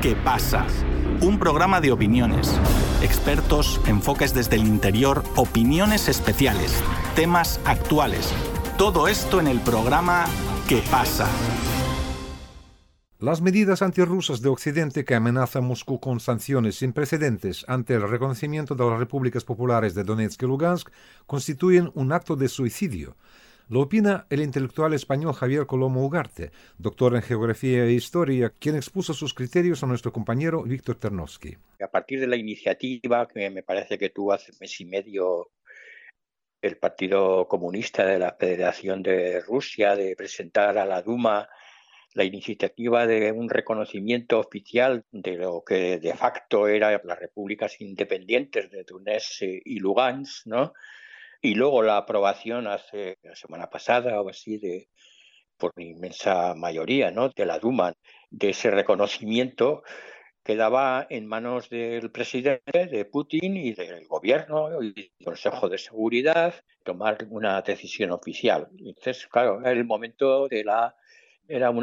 ¿Qué pasa? Un programa de opiniones, expertos, enfoques desde el interior, opiniones especiales, temas actuales. Todo esto en el programa ¿Qué pasa? Las medidas antirrusas de Occidente que amenazan Moscú con sanciones sin precedentes ante el reconocimiento de las repúblicas populares de Donetsk y Lugansk constituyen un acto de suicidio. Lo opina el intelectual español Javier Colomo Ugarte, doctor en Geografía e Historia, quien expuso sus criterios a nuestro compañero Víctor Ternovsky. A partir de la iniciativa que me parece que tuvo hace mes y medio el Partido Comunista de la Federación de Rusia de presentar a la Duma la iniciativa de un reconocimiento oficial de lo que de facto eran las repúblicas independientes de Donetsk y Lugansk, ¿no? Y luego la aprobación hace la semana pasada o así por inmensa mayoría, ¿no?, de la Duma, de ese reconocimiento, quedaba en manos del presidente, de Putin y del gobierno y del Consejo de Seguridad tomar una decisión oficial. Entonces, claro, era el momento era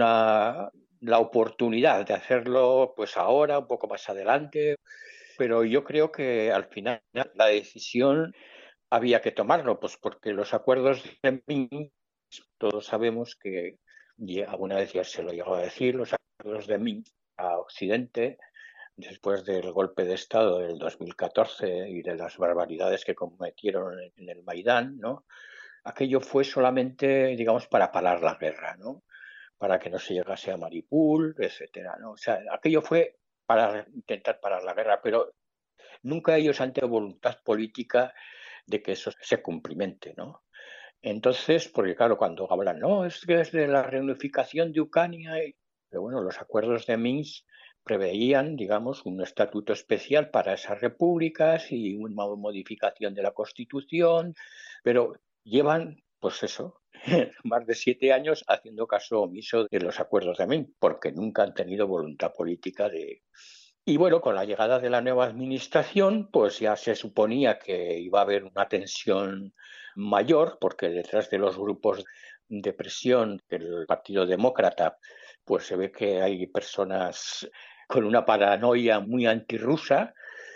la oportunidad de hacerlo pues ahora, un poco más adelante, pero yo creo que al final la decisión había que tomarlo, pues porque los acuerdos de Minsk, todos sabemos que, y alguna vez ya se lo llegó a decir, los acuerdos de Minsk a Occidente, después del golpe de Estado del 2014 y de las barbaridades que cometieron en el Maidán, ¿no? Aquello fue solamente, digamos, para parar la guerra, ¿no?, para que no se llegase a Mariupol, etcétera, ¿no? O sea, aquello fue para intentar parar la guerra, pero nunca ellos han tenido voluntad política de que eso se cumplimente, ¿no? Entonces, porque claro, cuando hablan, no, es que es de la reunificación de Ucrania, pero bueno, los acuerdos de Minsk preveían, digamos, un estatuto especial para esas repúblicas y una modificación de la Constitución, pero llevan, pues eso, más de 7 años haciendo caso omiso de los acuerdos de Minsk, porque nunca han tenido voluntad política de... Y bueno, con la llegada de la nueva administración, pues ya se suponía que iba a haber una tensión mayor, porque detrás de los grupos de presión del Partido Demócrata, pues se ve que hay personas con una paranoia muy antirrusa,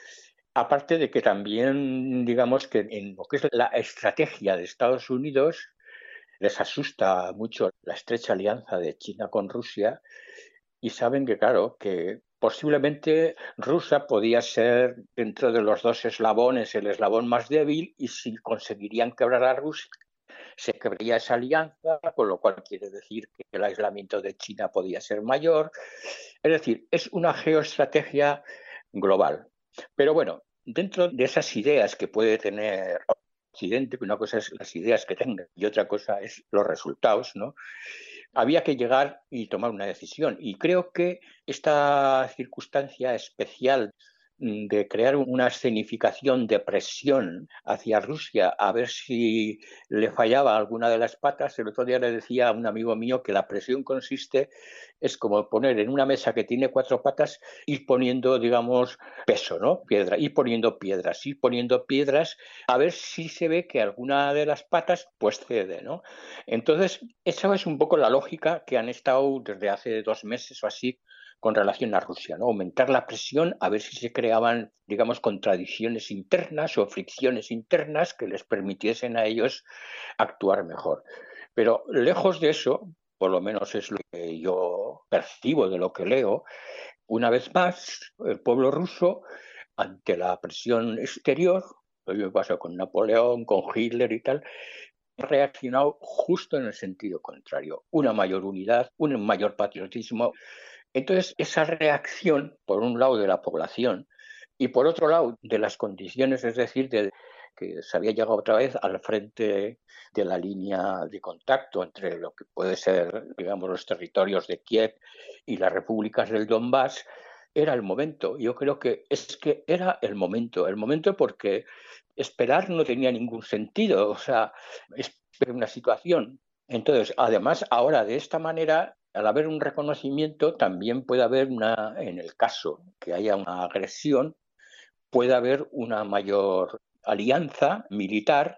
aparte de que también, digamos que en lo que es la estrategia de Estados Unidos, les asusta mucho la estrecha alianza de China con Rusia y saben que, claro, que posiblemente Rusia podía ser, dentro de los dos eslabones, el eslabón más débil, y si conseguirían quebrar a Rusia, se quebraría esa alianza, con lo cual quiere decir que el aislamiento de China podía ser mayor. Es decir, es una geoestrategia global. Pero bueno, dentro de esas ideas que puede tener Occidente, que una cosa es las ideas que tenga y otra cosa es los resultados, ¿no?, había que llegar y tomar una decisión. Y creo que esta circunstancia especial de crear una escenificación de presión hacia Rusia a ver si le fallaba alguna de las patas. El otro día le decía a un amigo mío que la presión consiste, es como poner en una mesa que tiene 4 patas, ir poniendo, digamos, peso, ¿no? Piedra, ir poniendo piedras, a ver si se ve que alguna de las patas pues cede, ¿no? Entonces, esa es un poco la lógica que han estado desde hace 2 meses o así con relación a Rusia, ¿no? Aumentar la presión, a ver si se creaban, digamos, contradicciones internas o fricciones internas que les permitiesen a ellos actuar mejor. Pero lejos de eso, por lo menos es lo que yo percibo de lo que leo, una vez más, el pueblo ruso, ante la presión exterior, lo mismo pasó con Napoleón, con Hitler y tal, ha reaccionado justo en el sentido contrario, una mayor unidad, un mayor patriotismo. Entonces, esa reacción, por un lado, de la población y por otro lado, de las condiciones, es decir, de que se había llegado otra vez al frente de la línea de contacto entre lo que puede ser, digamos, los territorios de Kiev y las repúblicas del Donbass, era el momento. Yo creo que era el momento porque esperar no tenía ningún sentido. O sea, es una situación. Entonces, además, ahora de esta manera, al haber un reconocimiento, también puede haber en el caso que haya una agresión, puede haber una mayor alianza militar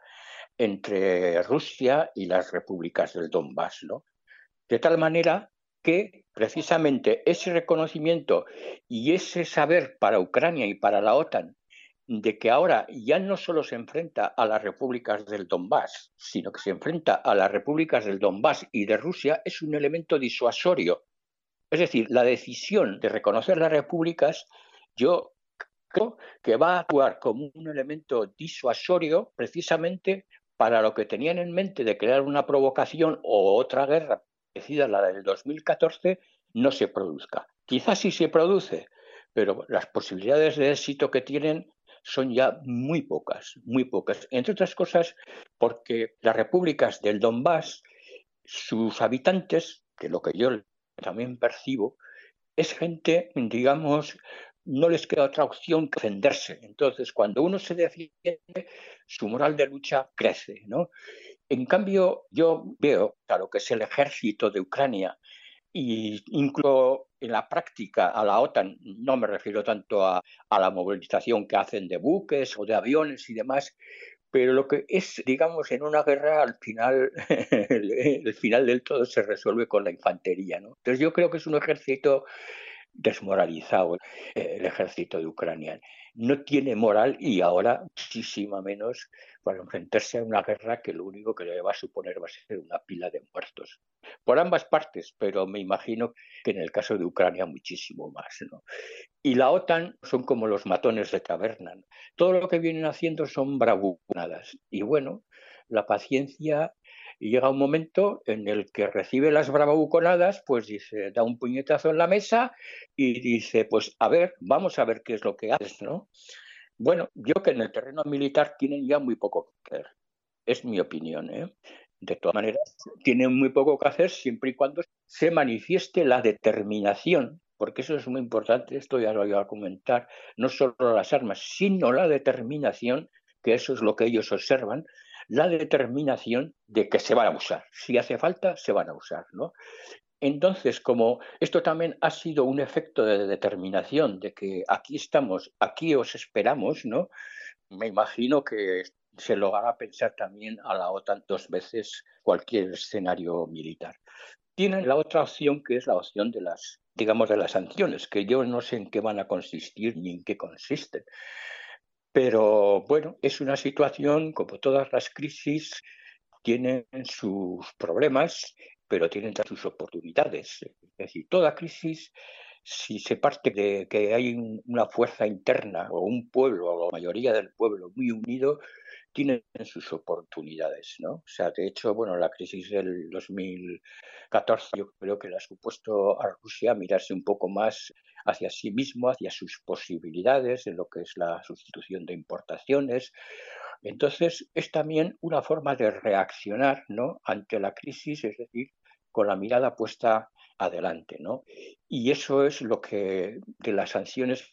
entre Rusia y las repúblicas del Donbass, ¿no? De tal manera que precisamente ese reconocimiento y ese saber para Ucrania y para la OTAN de que ahora ya no solo se enfrenta a las repúblicas del Donbass, sino que se enfrenta a las repúblicas del Donbass y de Rusia, es un elemento disuasorio. Es decir, la decisión de reconocer las repúblicas, yo creo que va a actuar como un elemento disuasorio precisamente para lo que tenían en mente de crear una provocación o otra guerra parecida a la del 2014 no se produzca. Quizás sí se produce, pero las posibilidades de éxito que tienen son ya muy pocas, muy pocas. Entre otras cosas, porque las repúblicas del Donbass, sus habitantes, que lo que yo también percibo, es gente, digamos, no les queda otra opción que defenderse. Entonces, cuando uno se defiende, su moral de lucha crece, ¿no? En cambio, yo veo a lo que es el ejército de Ucrania e incluso en la práctica a la OTAN, no me refiero tanto a la movilización que hacen de buques o de aviones y demás, pero lo que es, digamos, en una guerra, al final, el final del todo se resuelve con la infantería, ¿no? Entonces yo creo que es un ejército desmoralizado, el ejército de Ucrania. No tiene moral y ahora muchísima menos para enfrentarse a una guerra que lo único que le va a suponer va a ser una pila de muertos. Por ambas partes, pero me imagino que en el caso de Ucrania muchísimo más, ¿no? Y la OTAN son como los matones de taberna, ¿no? Todo lo que vienen haciendo son bravuconadas. Y bueno, la paciencia, y llega un momento en el que recibe las bravuconadas, pues dice, da un puñetazo en la mesa y dice, pues a ver, vamos a ver qué es lo que haces, ¿no? Bueno, yo que en el terreno militar tienen ya muy poco que hacer, es mi opinión, ¿eh? De todas maneras, tienen muy poco que hacer siempre y cuando se manifieste la determinación, porque eso es muy importante, esto ya lo iba a comentar, no solo las armas, sino la determinación, que eso es lo que ellos observan, la determinación de que se van a usar. Si hace falta, se van a usar, ¿no? Entonces, como esto también ha sido un efecto de determinación, de que aquí estamos, aquí os esperamos, ¿no? Me imagino que se lo hará pensar también a la OTAN dos veces cualquier escenario militar. Tienen la otra opción, que es la opción de las, digamos, de las sanciones, que yo no sé en qué van a consistir ni en qué consisten. Pero bueno, es una situación, como todas las crisis, tienen sus problemas, pero tienen también sus oportunidades. Es decir, toda crisis, si se parte de que hay una fuerza interna o un pueblo o la mayoría del pueblo muy unido, tienen sus oportunidades, ¿no? O sea, de hecho, bueno, la crisis del 2014 yo creo que le ha supuesto a Rusia mirarse un poco más hacia sí mismo, hacia sus posibilidades en lo que es la sustitución de importaciones. Entonces, es también una forma de reaccionar, ¿no?, ante la crisis, es decir, con la mirada puesta adelante, ¿no? Y eso es lo que de las sanciones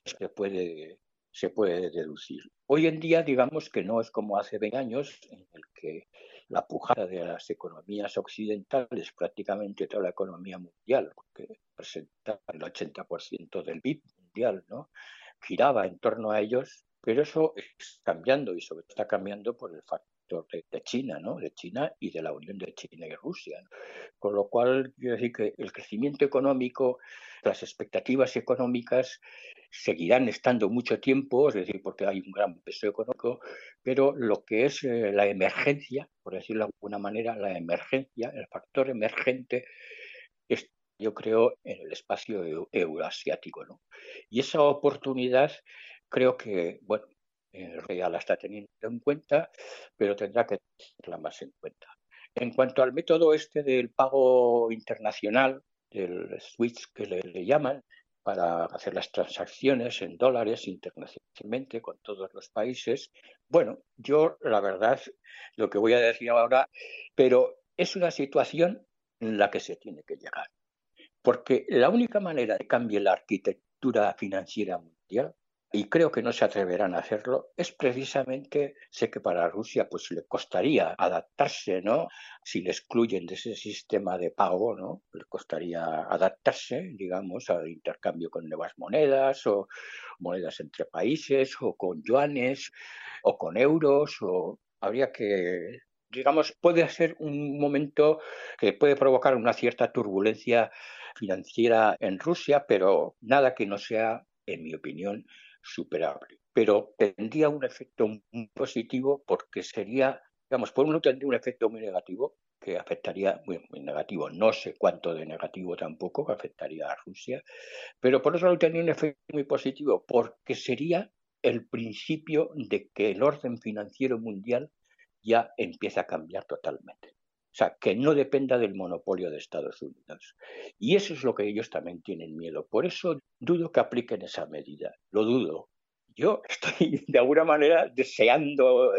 se puede deducir. Hoy en día, digamos que no es como hace 20 años, en el que la pujada de las economías occidentales, prácticamente toda la economía mundial, porque presenta el 80% del PIB mundial, ¿no?, giraba en torno a ellos, pero eso está cambiando y sobre todo está cambiando por el factor de China, ¿no?, de China y de la unión de China y Rusia, ¿no? Con lo cual, quiero decir que el crecimiento económico, las expectativas económicas seguirán estando mucho tiempo, es decir, porque hay un gran peso económico, pero lo que es la emergencia, por decirlo de alguna manera, la emergencia, el factor emergente, es, yo creo, en el espacio euroasiático, ¿no? Y esa oportunidad creo que, bueno, ya la está teniendo en cuenta, pero tendrá que tenerla más en cuenta. En cuanto al método este del pago internacional, del SWIFT que le llaman, para hacer las transacciones en dólares internacionalmente con todos los países, bueno, yo la verdad, lo que voy a decir ahora, pero es una situación en la que se tiene que llegar. Porque la única manera de que cambie la arquitectura financiera mundial, y creo que no se atreverán a hacerlo, es precisamente, sé que para Rusia pues le costaría adaptarse, ¿no? Si le excluyen de ese sistema de pago, ¿no?, le costaría adaptarse, digamos, al intercambio con nuevas monedas o monedas entre países o con yuanes o con euros, o habría que, digamos, puede ser un momento que puede provocar una cierta turbulencia financiera en Rusia, pero nada que no sea, en mi opinión, superable. Pero tendría un efecto muy positivo porque sería, digamos, por un lado tendría un efecto muy negativo que afectaría, muy negativo, no sé cuánto de negativo tampoco, que afectaría a Rusia, pero por otro lado tendría un efecto muy positivo porque sería el principio de que el orden financiero mundial ya empieza a cambiar totalmente. O sea, que no dependa del monopolio de Estados Unidos. Y eso es lo que ellos también tienen miedo. Por eso dudo que apliquen esa medida. Lo dudo. Yo estoy de alguna manera deseando,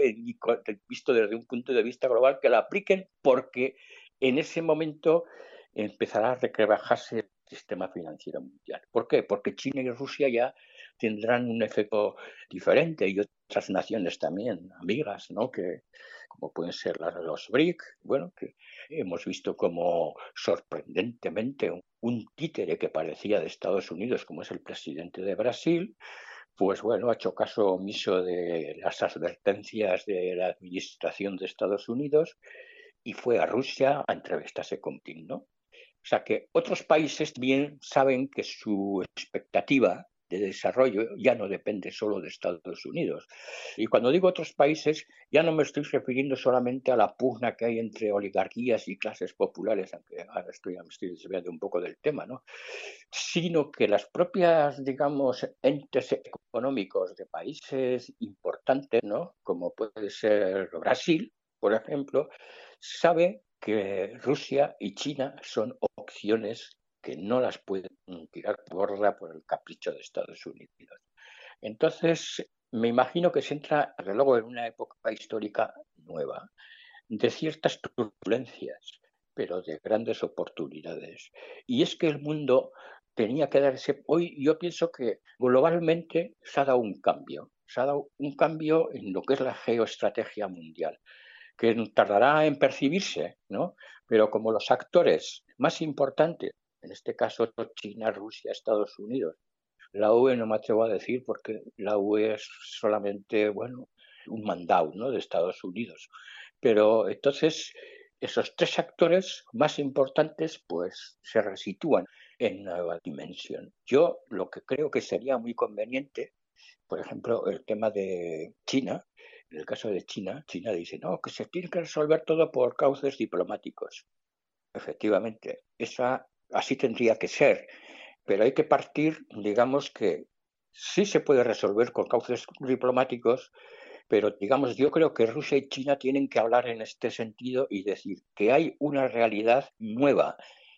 visto desde un punto de vista global, que la apliquen porque en ese momento empezará a rebajarse el sistema financiero mundial. ¿Por qué? Porque China y Rusia ya tendrán un efecto diferente y otras naciones también, amigas, ¿no? Que, como pueden ser los BRIC, bueno, que hemos visto como sorprendentemente un títere que parecía de Estados Unidos, como es el presidente de Brasil, pues bueno, ha hecho caso omiso de las advertencias de la administración de Estados Unidos y fue a Rusia a entrevistarse con Putin, ¿no? O sea que otros países bien saben que su expectativa de desarrollo ya no depende solo de Estados Unidos. Y cuando digo otros países, ya no me estoy refiriendo solamente a la pugna que hay entre oligarquías y clases populares, aunque ahora me estoy desviando un poco del tema, ¿no? Sino que las propias, digamos, entes económicos de países importantes, ¿no? Como puede ser Brasil, por ejemplo, saben que Rusia y China son opciones que no las pueden tirar por borda por el capricho de Estados Unidos. Entonces, me imagino que se entra, desde luego, en una época histórica nueva, de ciertas turbulencias, pero de grandes oportunidades. Y es que el mundo tenía que darse, hoy yo pienso que globalmente se ha dado un cambio, en lo que es la geoestrategia mundial, que tardará en percibirse, ¿no? Pero como los actores más importantes, en este caso China, Rusia, Estados Unidos, la UE no me atrevo a decir porque la UE es solamente, bueno, un mandado, ¿no?, de Estados Unidos. Pero entonces esos tres actores más importantes pues se resitúan en nueva dimensión. Yo lo que creo que sería muy conveniente, por ejemplo, el tema de China. En el caso de China, China dice, no, que se tiene que resolver todo por cauces diplomáticos. Efectivamente, así tendría que ser, pero hay que partir, digamos que sí se puede resolver con cauces diplomáticos, pero digamos, yo creo que Rusia y China tienen que hablar en este sentido y decir que hay una realidad nueva,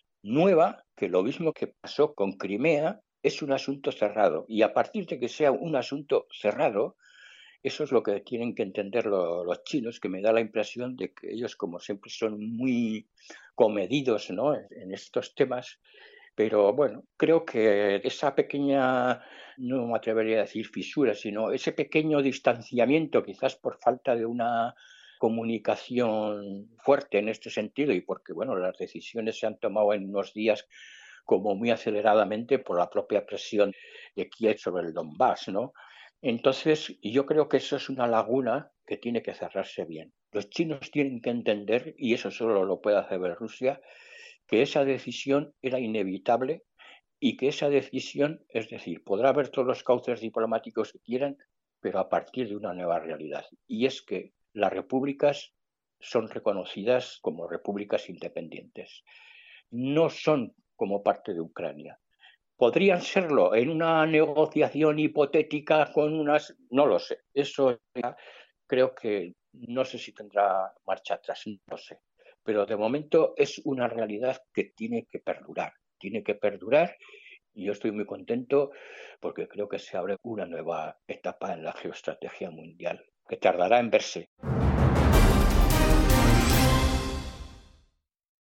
que lo mismo que pasó con Crimea, es un asunto cerrado. Y a partir de que sea un asunto cerrado, eso es lo que tienen que entender los chinos, que me da la impresión de que ellos, como siempre, son muy comedidos, ¿no?, en estos temas. Pero bueno, creo que esa pequeña, no me atrevería a decir fisura, sino ese pequeño distanciamiento, quizás por falta de una comunicación fuerte en este sentido y porque, bueno, las decisiones se han tomado en unos días como muy aceleradamente por la propia presión de Kiev sobre el Donbass, ¿no? Entonces, yo creo que eso es una laguna que tiene que cerrarse bien. Los chinos tienen que entender, y eso solo lo puede hacer Rusia, que esa decisión era inevitable y que esa decisión, es decir, podrá haber todos los cauces diplomáticos que quieran, pero a partir de una nueva realidad. Y es que las repúblicas son reconocidas como repúblicas independientes. No son como parte de Ucrania. ¿Podrían serlo en una negociación hipotética con unas...? No lo sé. Eso ya creo que no sé si tendrá marcha atrás, no sé. Pero de momento es una realidad que tiene que perdurar. Tiene que perdurar y yo estoy muy contento porque creo que se abre una nueva etapa en la geoestrategia mundial, que tardará en verse.